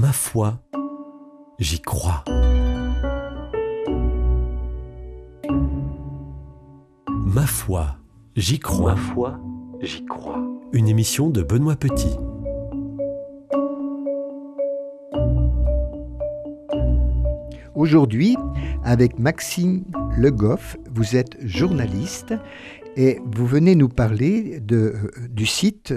Ma foi, j'y crois. Ma foi, j'y crois. Ma foi, j'y crois. Une émission de Benoît Petit. Aujourd'hui, avec Maxime Le Goff, vous êtes journaliste et vous venez nous parler du site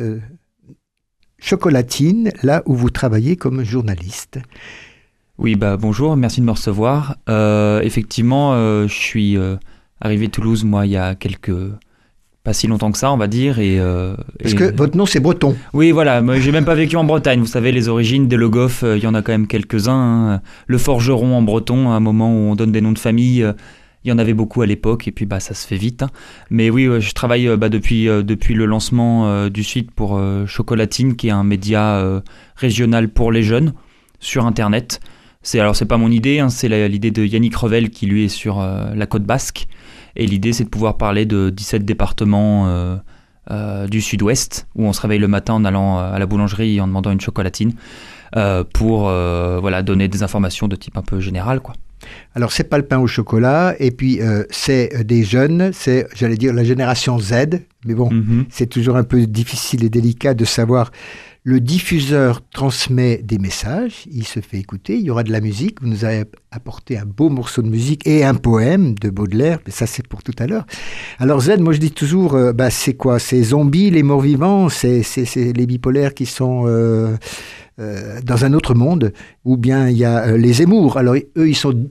Chocolatine, là où vous travaillez comme journaliste. Oui, bonjour, merci de me recevoir. Effectivement, je suis arrivé à Toulouse, moi, il y a pas si longtemps que ça, on va dire. Parce que votre nom, c'est breton. Oui, voilà, moi, j'ai même pas vécu en Bretagne. Vous savez, les origines des Le Goff, il y en a quand même quelques-uns. Hein. Le forgeron en breton, à un moment où on donne des noms de famille, il y en avait beaucoup à l'époque, et puis ça se fait vite. Hein. Mais oui, je travaille depuis le lancement du site pour Chocolatine, qui est un média régional pour les jeunes, sur Internet. C'est pas mon idée, hein, c'est l'idée de Yannick Revel, qui lui est sur la côte basque. Et l'idée, c'est de pouvoir parler de 17 départements du sud-ouest, où on se réveille le matin en allant à la boulangerie et en demandant une chocolatine, pour donner des informations de type un peu général, quoi. Alors, c'est pas le pain au chocolat, et puis c'est des jeunes, c'est, j'allais dire, la génération Z, mais bon, c'est toujours un peu difficile et délicat de savoir. Le diffuseur transmet des messages, il se fait écouter, il y aura de la musique, vous nous avez apporté un beau morceau de musique et un poème de Baudelaire, mais ça c'est pour tout à l'heure. Alors Z, moi je dis toujours, c'est quoi ? C'est zombies, les morts vivants, c'est les bipolaires qui sont dans un autre monde, ou bien il y a les Zemmour, alors eux ils sont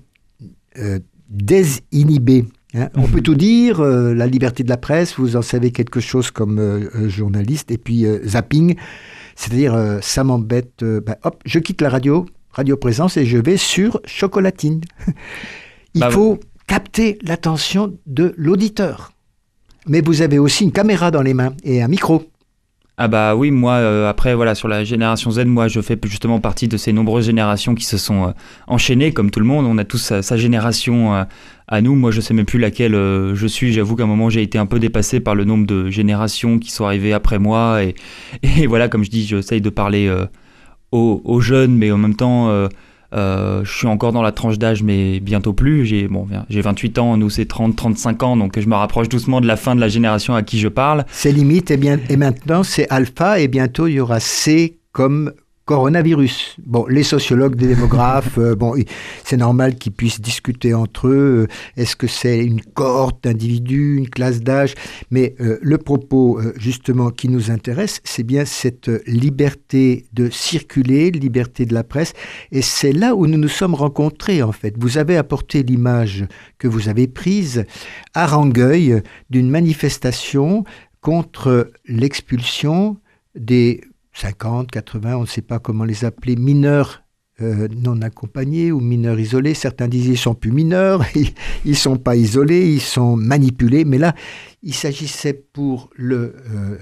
désinhibés. Hein, on peut tout dire, la liberté de la presse, vous en savez quelque chose comme journaliste, et puis zapping, c'est-à-dire ça m'embête, hop, je quitte la Radio Présence et je vais sur Chocolatine. Il faut capter l'attention de l'auditeur. Mais vous avez aussi une caméra dans les mains et un micro. Ah oui, moi, après, sur la génération Z, moi, je fais justement partie de ces nombreuses générations qui se sont enchaînées, comme tout le monde. On a tous sa génération à nous. Moi, je sais même plus laquelle je suis. J'avoue qu'à un moment, j'ai été un peu dépassé par le nombre de générations qui sont arrivées après moi. Et voilà, comme je dis, j'essaye de parler aux jeunes, mais en même temps, je suis encore dans la tranche d'âge, mais bientôt plus. J'ai 28 ans, nous c'est 30-35 ans, donc je me rapproche doucement de la fin de la génération à qui je parle. C'est limite, et maintenant c'est alpha, et bientôt il y aura C comme coronavirus. Bon, les sociologues, les démographes, c'est normal qu'ils puissent discuter entre eux. Est-ce que c'est une cohorte d'individus, une classe d'âge ? Mais le propos, justement, qui nous intéresse, c'est bien cette liberté de circuler, liberté de la presse. Et c'est là où nous nous sommes rencontrés, en fait. Vous avez apporté l'image que vous avez prise à Rangueil d'une manifestation contre l'expulsion des 50, 80, on ne sait pas comment les appeler, mineurs non accompagnés ou mineurs isolés. Certains disent qu'ils ne sont plus mineurs, ils ne sont pas isolés, ils sont manipulés. Mais là, il s'agissait pour le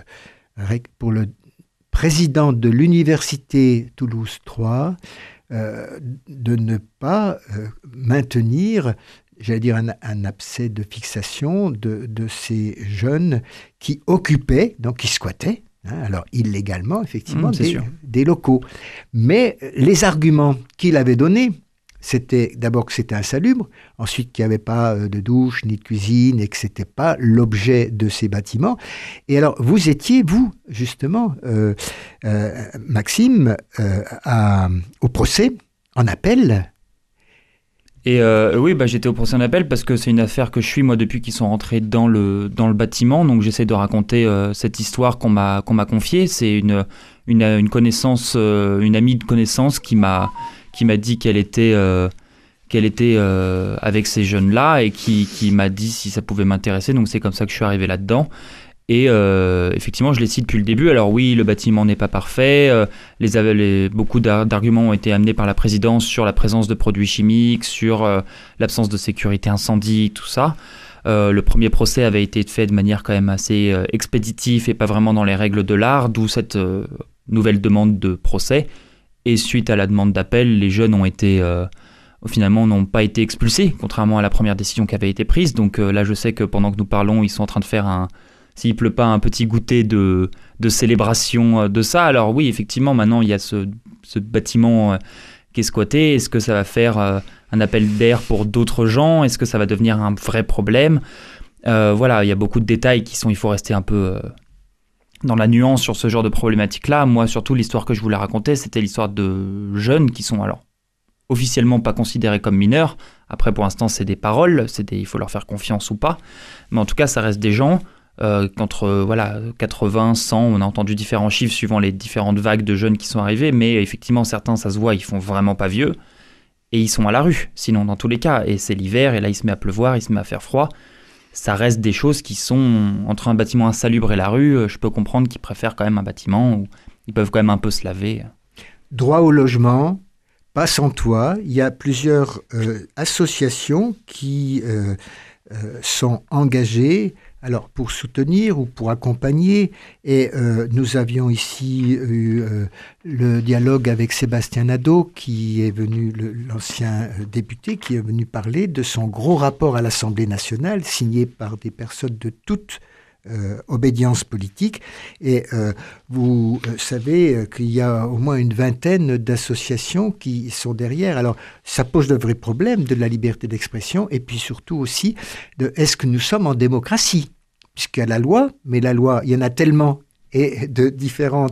président de l'université Toulouse 3 de ne pas maintenir, j'allais dire, un abcès de fixation de ces jeunes qui occupaient, donc qui squattaient, alors illégalement, effectivement, des locaux. Mais les arguments qu'il avait donnés, c'était d'abord que c'était insalubre, ensuite qu'il n'y avait pas de douche ni de cuisine et que ce n'était pas l'objet de ces bâtiments. Et alors, vous étiez, vous, justement, Maxime, au procès, en appel. Et oui, j'étais au procès en appel parce que c'est une affaire que je suis, moi, depuis qu'ils sont rentrés dans le bâtiment. Donc, j'essaie de raconter cette histoire qu'on m'a confiée. C'est une connaissance, une amie de connaissance qui m'a dit qu'elle était avec ces jeunes-là et qui m'a dit si ça pouvait m'intéresser. Donc, c'est comme ça que je suis arrivé là-dedans. Et effectivement, je les cite depuis le début. Alors oui, le bâtiment n'est pas parfait. Beaucoup d'arguments ont été amenés par la présidence sur la présence de produits chimiques, sur l'absence de sécurité incendie, tout ça. Le premier procès avait été fait de manière quand même assez expéditive et pas vraiment dans les règles de l'art, d'où cette nouvelle demande de procès. Et suite à la demande d'appel, les jeunes finalement n'ont pas été expulsés, contrairement à la première décision qui avait été prise. Donc là, je sais que pendant que nous parlons, ils sont en train de faire s'il pleut pas, un petit goûter de célébration de ça. Alors oui, effectivement, maintenant, il y a ce bâtiment qui est squatté? Est-ce que ça va faire un appel d'air pour d'autres gens? Est-ce que ça va devenir un vrai problème? Voilà, il y a beaucoup de détails il faut rester un peu dans la nuance sur ce genre de problématique-là. Moi, surtout, l'histoire que je voulais raconter, c'était l'histoire de jeunes qui sont alors officiellement pas considérés comme mineurs. Après, pour l'instant, c'est des paroles, il faut leur faire confiance ou pas. Mais en tout cas, ça reste des gens qu'entre 80, 100, on a entendu différents chiffres suivant les différentes vagues de jeunes qui sont arrivés. Mais effectivement, certains, ça se voit, ils font vraiment pas vieux. Et ils sont à la rue, sinon, dans tous les cas. Et c'est l'hiver, et là, il se met à pleuvoir, il se met à faire froid. Ça reste des choses qui sont entre un bâtiment insalubre et la rue. Je peux comprendre qu'ils préfèrent quand même un bâtiment où ils peuvent quand même un peu se laver. Droit au logement, pas sans toit. Il y a plusieurs associations qui sont engagées alors pour soutenir ou pour accompagner. Et nous avions ici eu le dialogue avec Sébastien Nadeau, qui est venu, l'ancien député, qui est venu parler de son gros rapport à l'Assemblée nationale, signé par des personnes de toute obédience politique. Et vous savez qu'il y a au moins une vingtaine d'associations qui sont derrière. Alors, ça pose de vrais problèmes de la liberté d'expression et puis surtout aussi de est-ce que nous sommes en démocratie? Puisqu'il y a la loi, mais la loi, il y en a tellement et de différents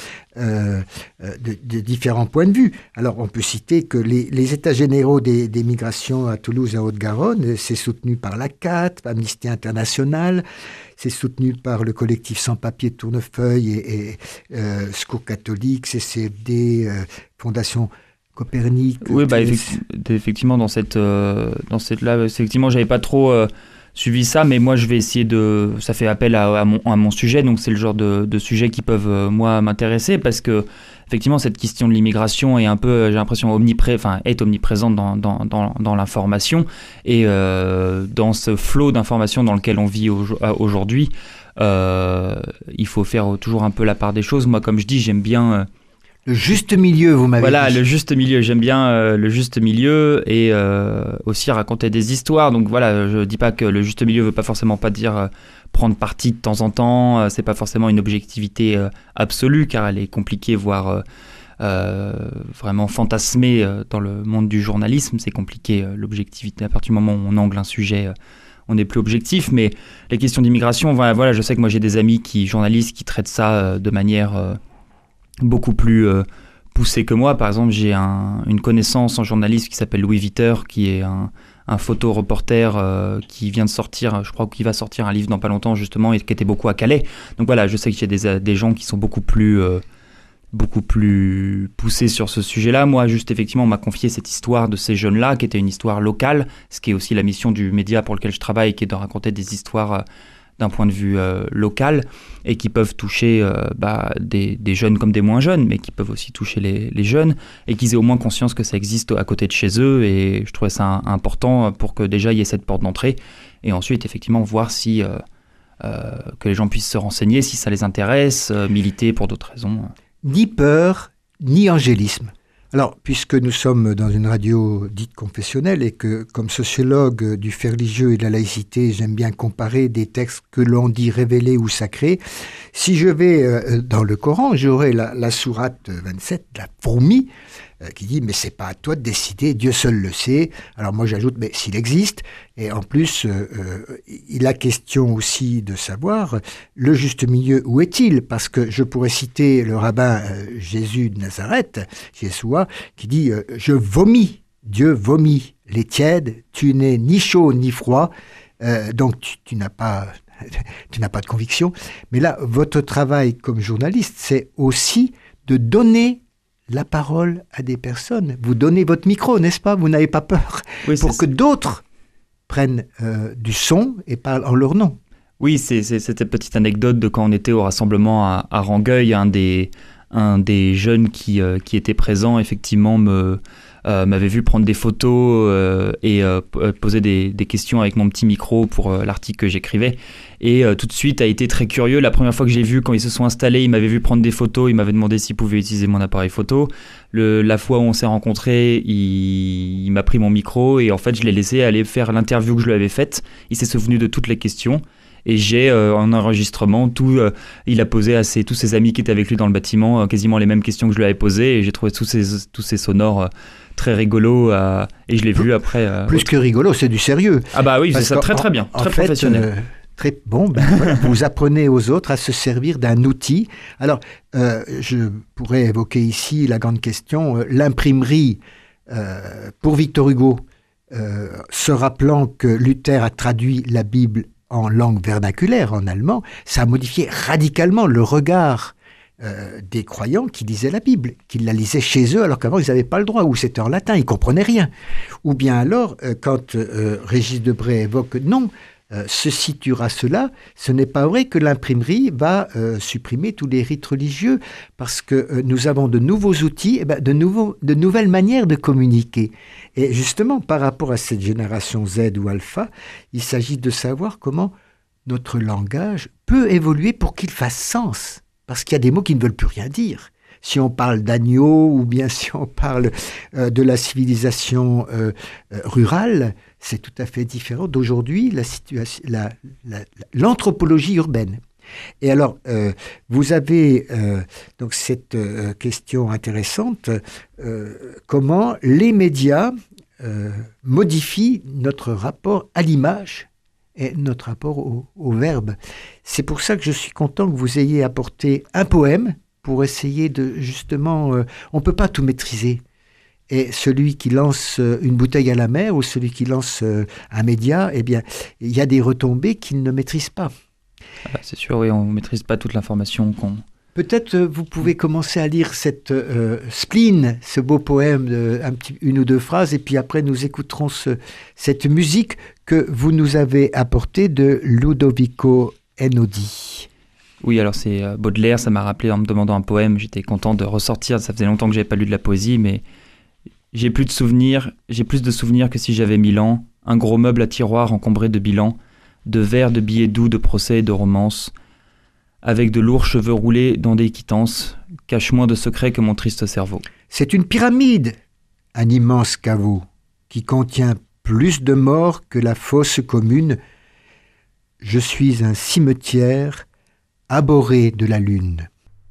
points de vue. Alors, on peut citer que les états généraux des migrations à Toulouse et en Haute-Garonne, c'est soutenu par la CAT, Amnesty International, c'est soutenu par le collectif Sans Papier de Tournefeuille et Secours catholique, CCFD, Fondation Copernic. Oui, effectivement, dans cette là, effectivement, j'avais pas trop suivi ça, mais moi je vais essayer ça fait appel à mon sujet, donc c'est le genre de sujet qui peuvent moi m'intéresser, parce que effectivement cette question de l'immigration est un peu, j'ai l'impression, est omniprésente dans l'information, et dans ce flot d'informations dans lequel on vit aujourd'hui, il faut faire toujours un peu la part des choses. Moi, comme je dis, j'aime bien le juste milieu, vous m'avez dit. Voilà, le juste milieu. J'aime bien le juste milieu et aussi raconter des histoires. Donc voilà, je dis pas que le juste milieu veut pas forcément pas dire prendre parti de temps en temps. C'est pas forcément une objectivité absolue, car elle est compliquée, voire vraiment fantasmée dans le monde du journalisme. C'est compliqué, l'objectivité. À partir du moment où on angle un sujet, on n'est plus objectif. Mais les questions d'immigration, voilà, je sais que moi j'ai des amis journalistes qui traitent ça de manière beaucoup plus poussé que moi. Par exemple, j'ai une connaissance en journalisme qui s'appelle Louis Viter, qui est un photo-reporter qui vient de sortir, je crois qu'il va sortir un livre dans pas longtemps justement, et qui était beaucoup à Calais. Donc voilà, je sais que j'ai des gens qui sont beaucoup plus poussés sur ce sujet-là. Moi, juste effectivement, on m'a confié cette histoire de ces jeunes-là, qui était une histoire locale, ce qui est aussi la mission du média pour lequel je travaille, qui est de raconter des histoires d'un point de vue local, et qui peuvent toucher des jeunes comme des moins jeunes, mais qui peuvent aussi toucher les jeunes, et qu'ils aient au moins conscience que ça existe à côté de chez eux. Et je trouvais ça important pour que déjà il y ait cette porte d'entrée, et ensuite effectivement voir si que les gens puissent se renseigner, si ça les intéresse, militer pour d'autres raisons. Ni peur, ni angélisme. Alors, puisque nous sommes dans une radio dite confessionnelle et que, comme sociologue du fait religieux et de la laïcité, j'aime bien comparer des textes que l'on dit révélés ou sacrés, si je vais dans le Coran, j'aurai la sourate 27, la fourmi, qui dit « mais c'est pas à toi de décider, Dieu seul le sait ». Alors moi j'ajoute « mais s'il existe ». Et en plus, il a question aussi de savoir le juste milieu, où est-il? Parce que je pourrais citer le rabbin Jésus de Nazareth, Yeshua, qui dit « je vomis, Dieu vomit les tièdes, tu n'es ni chaud ni froid, donc tu n'as pas de conviction ». Mais là, votre travail comme journaliste, c'est aussi de donner la parole à des personnes. Vous donnez votre micro, n'est-ce pas? Vous n'avez pas peur, oui, pour que d'autres prennent du son et parlent en leur nom. Oui, c'est cette petite anecdote de quand on était au rassemblement à Rangueil, un des jeunes qui était présent, effectivement, m'avait vu prendre des photos et poser des questions avec mon petit micro pour l'article que j'écrivais. Et tout de suite a été très curieux. La première fois que j'ai vu, quand ils se sont installés, il m'avait vu prendre des photos, il m'avait demandé s'il pouvait utiliser mon appareil photo. La fois où on s'est rencontrés, il m'a pris mon micro et en fait je l'ai laissé aller faire l'interview que je lui avais faite. Il s'est souvenu de toutes les questions. Et j'ai en enregistrement il a posé à tous ses amis qui étaient avec lui dans le bâtiment quasiment les mêmes questions que je lui avais posées, et j'ai trouvé tous ces sonores très rigolos, et je l'ai vu après. Plus que rigolo, c'est du sérieux. Ah bah oui, c'est ça, très très bien, très professionnel. Très bon, voilà, vous apprenez aux autres à se servir d'un outil. Alors, je pourrais évoquer ici la grande question, l'imprimerie pour Victor Hugo, se rappelant que Luther a traduit la Bible en langue vernaculaire, en allemand, ça a modifié radicalement le regard des croyants qui lisaient la Bible, qui la lisaient chez eux alors qu'avant ils n'avaient pas le droit, ou c'était en latin, ils ne comprenaient rien. Ou bien alors, quand Régis Debray évoque « non », ceci tuera cela, ce n'est pas vrai que l'imprimerie va supprimer tous les rites religieux, parce que nous avons de nouveaux outils, de nouvelles manières de communiquer. Et justement, par rapport à cette génération Z ou Alpha, il s'agit de savoir comment notre langage peut évoluer pour qu'il fasse sens, parce qu'il y a des mots qui ne veulent plus rien dire. Si on parle d'agneau, ou bien si on parle de la civilisation rurale, c'est tout à fait différent d'aujourd'hui, l'anthropologie urbaine. Et alors, vous avez donc cette question intéressante, comment les médias modifient notre rapport à l'image et notre rapport au verbe. C'est pour ça que je suis content que vous ayez apporté un poème pour essayer de, justement, on ne peut pas tout maîtriser. Et celui qui lance une bouteille à la mer ou celui qui lance un média, eh bien, il y a des retombées qu'il ne maîtrise pas. Ah, c'est sûr, oui, on ne maîtrise pas toute l'information qu'on... Peut-être vous pouvez commencer à lire cette Spleen, ce beau poème, une ou deux phrases, et puis après nous écouterons cette musique que vous nous avez apportée de Ludovico Einaudi. Oui, alors c'est Baudelaire, ça m'a rappelé en me demandant un poème, j'étais content de ressortir, ça faisait longtemps que je n'avais pas lu de la poésie, mais j'ai plus de souvenirs que si j'avais 1000 ans, un gros meuble à tiroir encombré de bilans, de vers, de billets doux, de procès et de romances, avec de lourds cheveux roulés dans des quittances, cache moins de secrets que mon triste cerveau. C'est une pyramide, un immense caveau, qui contient plus de morts que la fosse commune. Je suis un cimetière abhorré de la lune.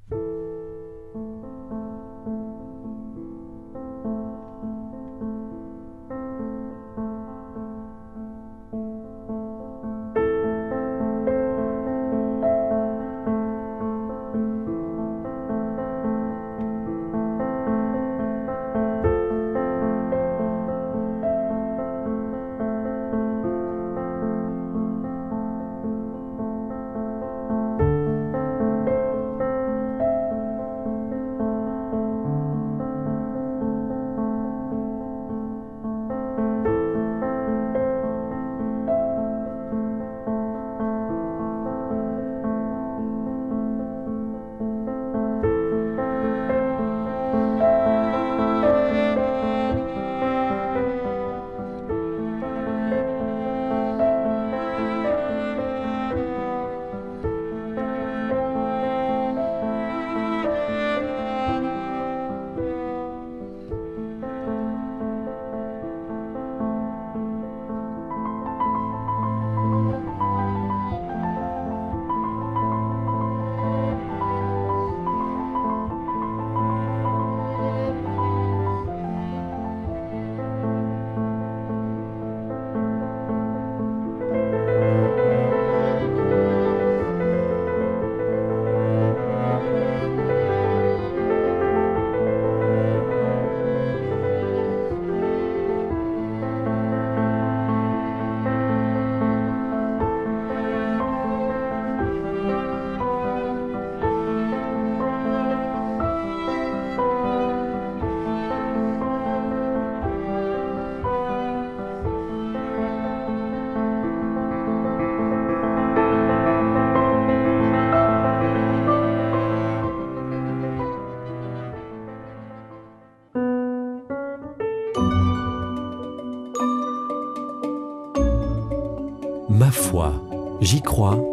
Ma foi, j'y crois,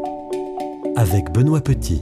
avec Benoît Petit.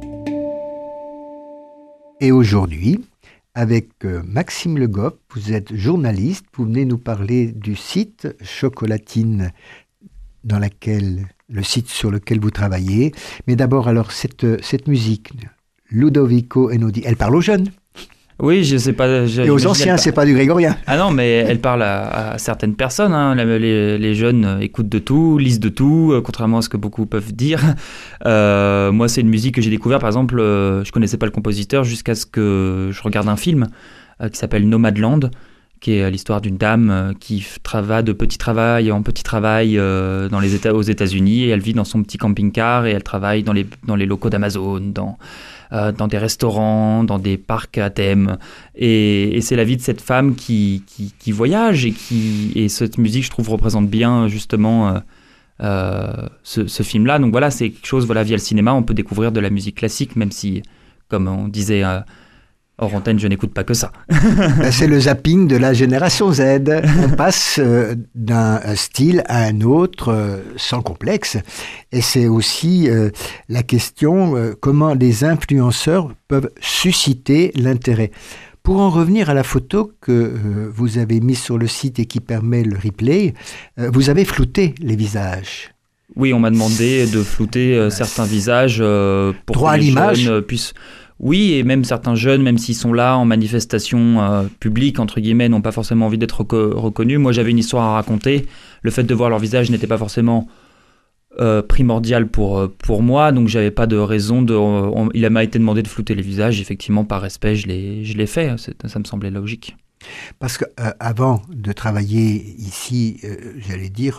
Et aujourd'hui, avec Maxime Le Goff, vous êtes journaliste, vous venez nous parler du site Chocolatine, dans laquelle le site sur lequel vous travaillez. Mais d'abord, alors, cette musique, Ludovico Einaudi, elle parle aux jeunes. Oui, je sais pas. Et aux anciens, c'est pas du grégorien. Ah non, mais elle parle à certaines personnes. Hein. Les jeunes écoutent de tout, lisent de tout, contrairement à ce que beaucoup peuvent dire. Moi, c'est une musique que j'ai découvert, par exemple, je connaissais pas le compositeur jusqu'à ce que je regarde un film qui s'appelle Nomadland, qui est l'histoire d'une dame qui va de petit travail en petit travail aux États-Unis, et elle vit dans son petit camping-car et elle travaille dans les locaux d'Amazon, dans des restaurants, dans des parcs à thème. Et c'est la vie de cette femme qui voyage et cette musique, je trouve, représente bien justement ce film-là. Donc voilà, c'est quelque chose, via le cinéma, on peut découvrir de la musique classique, même si, comme on disait hors antenne, je n'écoute pas que ça. C'est le zapping de la génération Z. On passe d'un style à un autre sans complexe. Et c'est aussi la question comment les influenceurs peuvent susciter l'intérêt. Pour en revenir à la photo que vous avez mise sur le site et qui permet le replay, vous avez flouté les visages. Oui, on m'a demandé de flouter certains visages pour droit que à les l'image. jeunes puissent... Oui, et même certains jeunes, même s'ils sont là en manifestation publique, entre guillemets, n'ont pas forcément envie d'être reconnus. Moi, j'avais une histoire à raconter. Le fait de voir leur visage n'était pas forcément primordial pour moi, donc j'avais pas de raison il m'a été demandé de flouter les visages. Effectivement, par respect, je l'ai fait. Ça me semblait logique. Parce que avant de travailler ici, j'allais dire,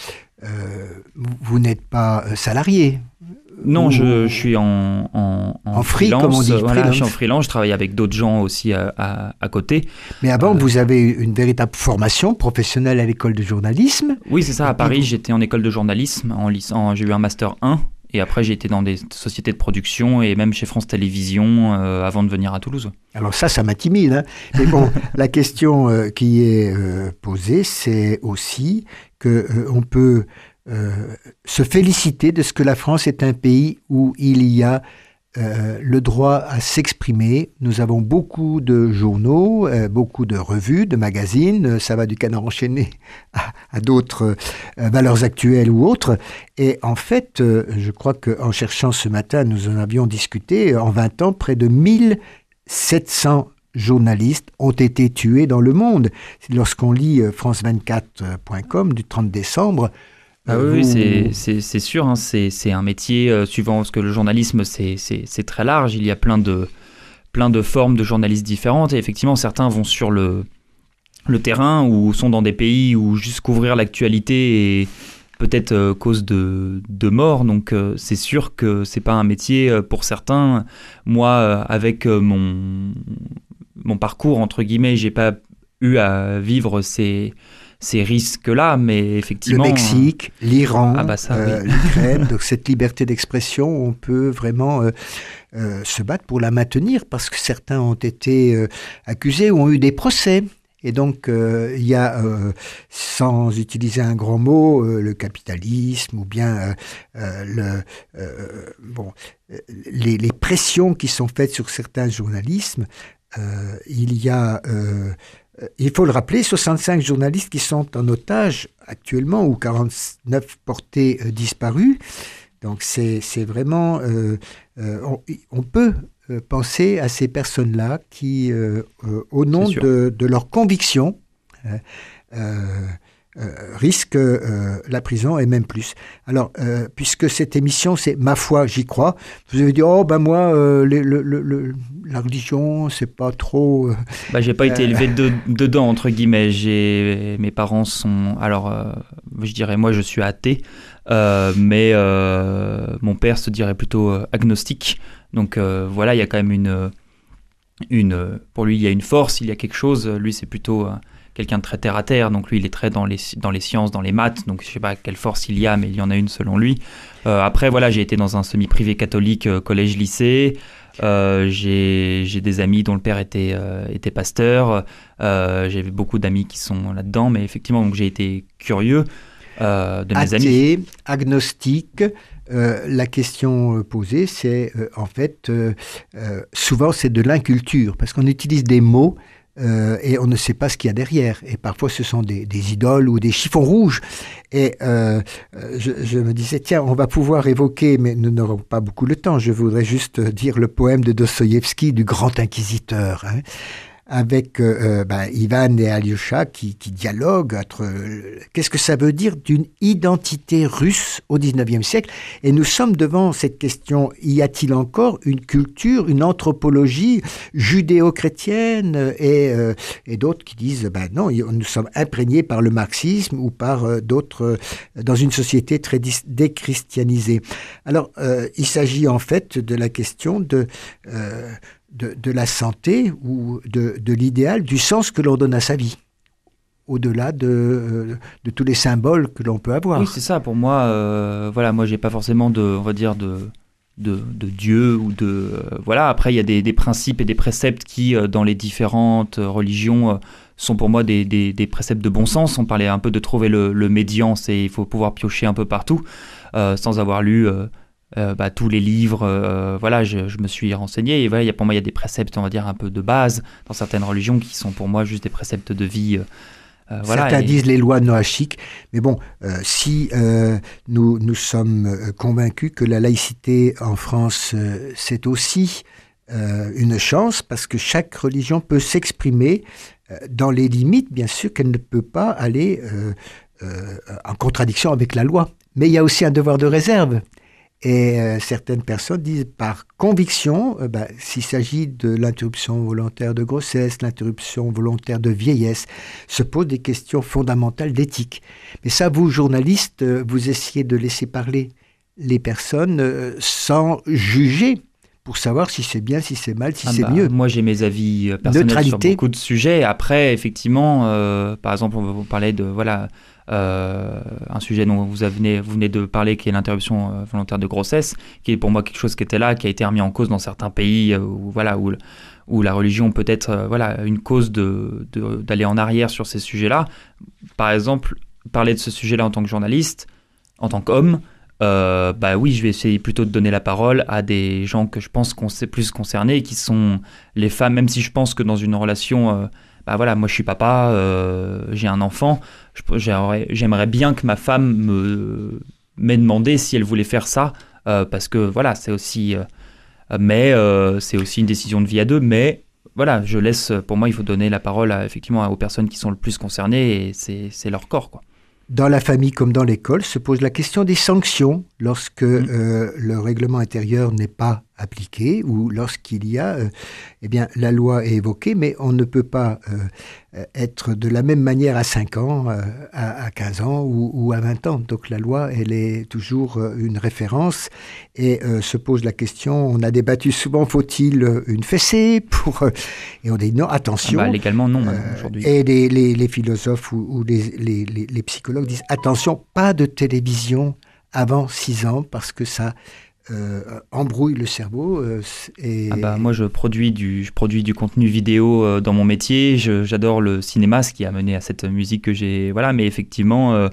vous n'êtes pas salarié. Non, je suis en free, freelance. comme on dit. Voilà, je suis en freelance, je travaille avec d'autres gens aussi à côté. Mais avant, vous avez une véritable formation professionnelle à l'école de journalisme. Oui, c'est ça. À Paris, j'étais en école de journalisme. J'ai eu un master 1. Et après, j'ai été dans des sociétés de production et même chez France Télévisions avant de venir à Toulouse. Alors ça m'intimide. Hein. Mais bon, la question qui est posée, c'est aussi qu'on peut se féliciter de ce que la France est un pays où il y a le droit à s'exprimer. Nous avons beaucoup de journaux, beaucoup de revues, de magazines. Ça va du Canard enchaîné à d'autres valeurs actuelles ou autres. Et en fait, je crois qu'en cherchant ce matin, nous en avions discuté, en 20 ans, près de 1700 journalistes ont été tués dans le monde. Lorsqu'on lit france24.com du 30 décembre, oui, c'est sûr, hein, c'est un métier suivant, parce que le journalisme, c'est très large, il y a plein de formes de journalistes différentes, et effectivement, certains vont sur le terrain ou sont dans des pays où juste couvrir l'actualité est peut-être cause de mort, donc c'est sûr que c'est pas un métier pour certains. Moi, avec mon parcours, entre guillemets, j'ai pas eu à vivre ces risques-là, mais effectivement... Le Mexique, l'Iran, oui. l'Ukraine, donc cette liberté d'expression, on peut vraiment se battre pour la maintenir, parce que certains ont été accusés ou ont eu des procès. Et donc, il y a, sans utiliser un grand mot, le capitalisme ou bien les pressions qui sont faites sur certains journalismes. Il faut le rappeler, 65 journalistes qui sont en otage actuellement, ou 49 portés disparus. Donc c'est vraiment... on peut penser à ces personnes-là qui, au nom de leurs convictions, risquent la prison et même plus. Alors, puisque cette émission, c'est Ma foi, j'y crois, vous avez dit, moi, la religion, c'est pas trop... j'ai pas été élevé dedans, entre guillemets. Mes parents sont... Alors, je dirais, moi, je suis athée, mais mon père se dirait plutôt agnostique. Donc, voilà, il y a quand même pour lui, il y a une force, il y a quelque chose. Lui, c'est plutôt... quelqu'un de très terre à terre, donc lui il est très dans les sciences, dans les maths, donc je sais pas quelle force il y a, mais il y en a une selon lui. Après voilà, j'ai été dans un semi-privé catholique collège-lycée, j'ai des amis dont le père était pasteur, j'ai beaucoup d'amis qui sont là-dedans, mais effectivement donc j'ai été curieux de mes amis. Athée, agnostique, la question posée c'est en fait souvent c'est de l'inculture, parce qu'on utilise des mots et on ne sait pas ce qu'il y a derrière. Et parfois, ce sont des idoles ou des chiffons rouges. Et je me disais, tiens, on va pouvoir évoquer, mais nous n'aurons pas beaucoup le temps. Je voudrais juste dire le poème de Dostoïevski, du grand inquisiteur, hein, avec Ivan et Alyosha qui dialoguent entre qu'est-ce que ça veut dire d'une identité russe au XIXe siècle. Et nous sommes devant cette question, y a-t-il encore une culture, une anthropologie judéo-chrétienne et d'autres qui disent non, nous sommes imprégnés par le marxisme ou par d'autres, dans une société très déchristianisée. Alors, il s'agit en fait de la question de la santé ou de l'idéal, du sens que l'on donne à sa vie, au-delà de tous les symboles que l'on peut avoir. Oui, c'est ça. Pour moi, moi, j'ai pas forcément de Dieu ou de voilà. Après, il y a des principes et des préceptes qui, dans les différentes religions, sont pour moi des préceptes de bon sens. On parlait un peu de trouver le médian, il faut pouvoir piocher un peu partout, sans avoir lu tous les livres, je me suis renseigné et pour moi il y a des préceptes, on va dire un peu de base dans certaines religions qui sont pour moi juste des préceptes de vie. Certains disent les lois noachiques, mais bon, si nous sommes convaincus que la laïcité en France, c'est aussi une chance parce que chaque religion peut s'exprimer dans les limites, bien sûr qu'elle ne peut pas aller en contradiction avec la loi. Mais il y a aussi un devoir de réserve. Et certaines personnes disent par conviction, s'il s'agit de l'interruption volontaire de grossesse, l'interruption volontaire de vieillesse, se posent des questions fondamentales d'éthique. Mais ça, vous, journalistes, vous essayez de laisser parler les personnes sans juger, pour savoir si c'est bien, si c'est mal, si c'est mieux. Moi, j'ai mes avis personnels sur beaucoup de sujets. Après, effectivement, par exemple, on va vous parler de un sujet dont vous venez de parler, qui est l'interruption volontaire de grossesse, qui est pour moi quelque chose qui était là, qui a été remis en cause dans certains pays où la religion peut être une cause d'aller en arrière sur ces sujets-là. Par exemple, parler de ce sujet-là en tant que journaliste, en tant qu'homme, je vais essayer plutôt de donner la parole à des gens que je pense qu'on sait plus concernés, qui sont les femmes, même si je pense que dans une relation... moi je suis papa, j'ai un enfant, j'aimerais bien que ma femme m'ait demandé si elle voulait faire ça, parce que c'est aussi c'est aussi une décision de vie à deux, mais je laisse, pour moi il faut donner la parole effectivement aux personnes qui sont le plus concernées, et c'est leur corps, quoi. Dans la famille comme dans l'école, se pose la question des sanctions lorsque le règlement intérieur n'est pas appliqué ou lorsqu'il y a, la loi est évoquée, mais on ne peut pas être de la même manière à 5 ans, à 15 ans ou à 20 ans. Donc la loi, elle est toujours une référence et se pose la question, on a débattu souvent, faut-il une fessée pour... et on dit non, attention. Légalement, non, aujourd'hui. Et les philosophes ou les psychologues disent, attention, pas de télévision avant 6 ans parce que ça... embrouille le cerveau. Moi, je produis du contenu vidéo dans mon métier. J'adore le cinéma, ce qui a mené à cette musique que j'ai. Mais effectivement,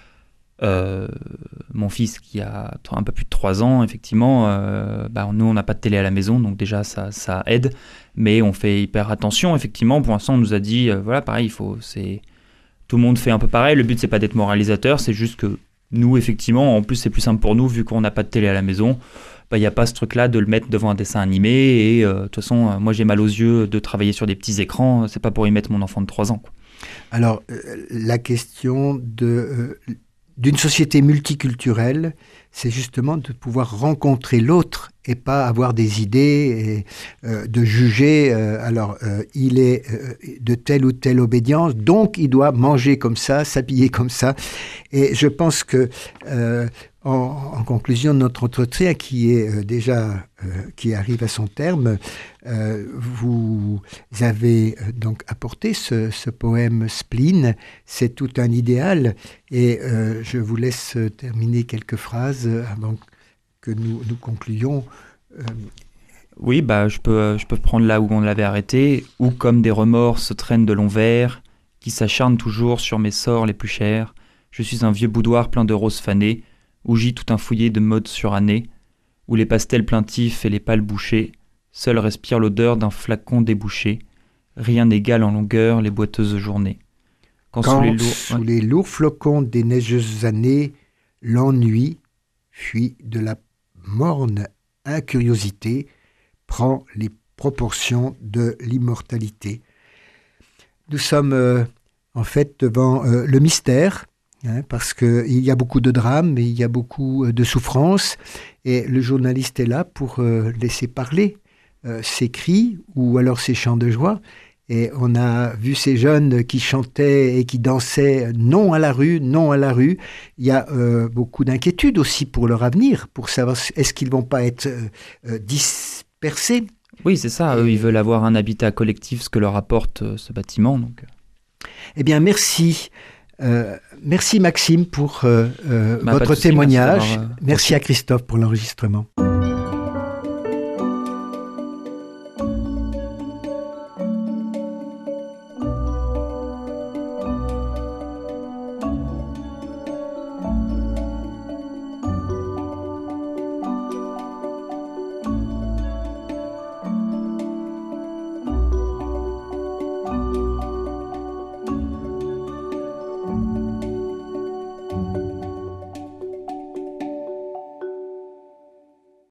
mon fils qui a un peu plus de 3 ans, effectivement, nous, on n'a pas de télé à la maison, donc déjà, ça aide. Mais on fait hyper attention, effectivement. Pour l'instant, on nous a dit, pareil, tout le monde fait un peu pareil. Le but, c'est pas d'être moralisateur, c'est juste que nous, effectivement, en plus, c'est plus simple pour nous, vu qu'on n'a pas de télé à la maison. Il n'y a pas ce truc-là de le mettre devant un dessin animé. Et de toute façon, moi, j'ai mal aux yeux de travailler sur des petits écrans. C'est pas pour y mettre mon enfant de 3 ans, quoi. Alors, la question d'une société multiculturelle, c'est justement de pouvoir rencontrer l'autre et pas avoir des idées et de juger, il est de telle ou telle obédience, donc il doit manger comme ça, s'habiller comme ça. Et je pense que, en conclusion de notre entretien qui est qui arrive à son terme, vous avez donc apporté ce poème Spleen, c'est tout un idéal, et je vous laisse terminer quelques phrases avant que nous concluions. Oui, je peux prendre là où on l'avait arrêté. Où comme des remords se traînent de longs vers, qui s'acharnent toujours sur mes sorts les plus chers. Je suis un vieux boudoir plein de roses fanées, où gît tout un fouillis de modes surannés, où les pastels plaintifs et les pâles bouchées seuls respirent l'odeur d'un flacon débouché, Rien n'égale en longueur les boiteuses journées. Quand sous les lourds flocons des neigeuses années, l'ennui, fuit de la morne incuriosité, prend les proportions de l'immortalité. Nous sommes en fait devant le mystère, parce qu'il y a beaucoup de drames, il y a beaucoup de souffrances, et le journaliste est là pour laisser parler ses cris ou alors ses chants de joie. Et on a vu ces jeunes qui chantaient et qui dansaient non à la rue, non à la rue. Il y a beaucoup d'inquiétudes aussi pour leur avenir, pour savoir est-ce qu'ils ne vont pas être dispersés. Oui, c'est ça. Eux, ils veulent avoir un habitat collectif, ce que leur apporte ce bâtiment. Donc. Eh bien, merci. Merci Maxime pour votre témoignage. Merci à Christophe pour l'enregistrement.